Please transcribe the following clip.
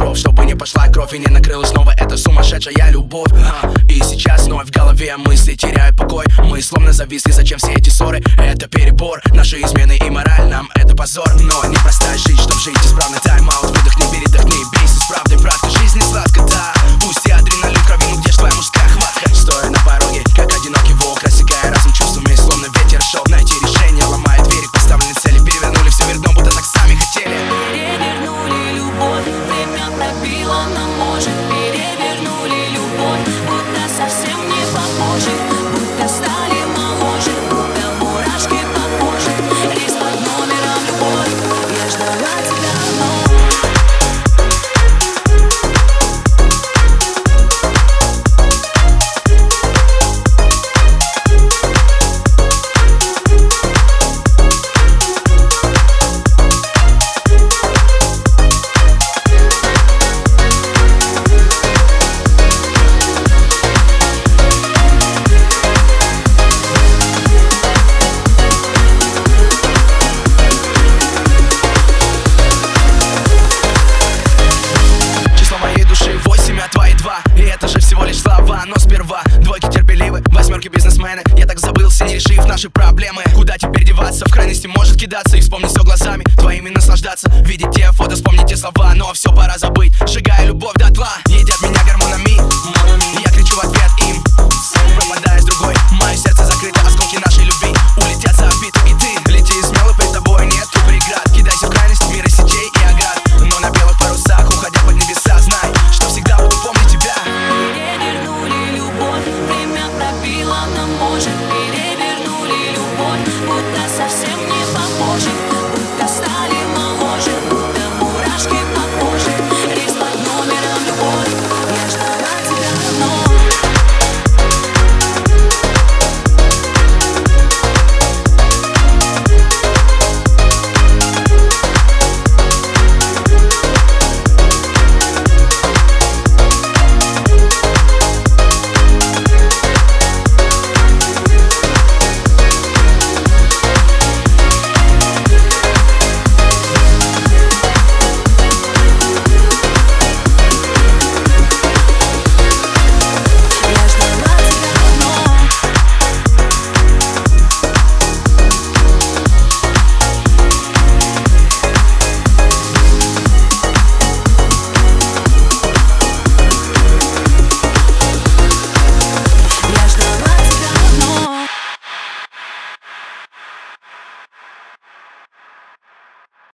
кров, чтобы не пошла кровь и не накрыла снова эта сумасшедшая любовь. И сейчас вновь в голове мысли теряют покой. Мы словно зависли, зачем все эти ссоры? Это перебор, наши измены и мораль нам это позор. Но непростая жизнь, чтоб жить исправно. Тайм-аут, выдохни, передохни, бейся с правдой, братка, жизнь не сладко, да. Пусть и адреналин в крови, ну где ж твоя мужская хватка? Стоя на пороге, как одинокий волк, рассекая разум чувствами, словно ветер шел. Найти решение, ломая двери к поставленной цели. Перевернули все вверх дном, будто так сами хотели. Перевернули любовь, время пробило, но может. Перевернули любовь, будто совсем не похожи. Будто стали моложе, будто мурашки по коже. Лист под номером любовь, я ждала тебя вновь. И это же всего лишь слова, но сперва двойки терпеливы, восьмерки бизнесмены. Я так забылся, не решив наши проблемы. Куда теперь деваться, в крайности может кидаться. И вспомнить все глазами твоими наслаждаться. Видеть те фото, вспомнить те слова. Но все пора забыть, сжигая любовь дотла. Едят меня гормонами, я кричу в ответ им, пропадая с другой. Мое сердце закрыто, осколки нашей любви улетят за орбиту. И ты лети смело, перед тобой нету преград. Кидайся в крайность мира сетей и оград. Но на белых парусах, уходя под небеса, знай, что всегда буду помнить тебя. Перевернули любовь, время пробило, но может. Перевернули любовь, будто совсем не похожи.